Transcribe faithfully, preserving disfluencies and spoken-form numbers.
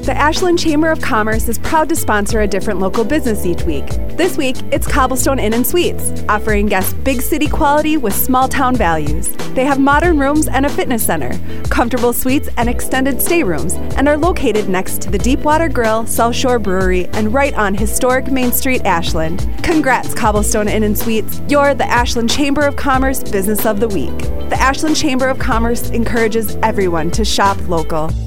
The Ashland Chamber of Commerce is proud to sponsor a different local business each week. This week, it's Cobblestone Inn and Suites, offering guests big city quality with small town values. They have modern rooms and a fitness center, comfortable suites and extended stay rooms, and are located next to the Deepwater Grill, South Shore Brewery, and right on historic Main Street, Ashland. Congrats, Cobblestone Inn and Suites. You're the Ashland Chamber of Commerce Business of the Week. The Ashland Chamber of Commerce encourages everyone to shop local.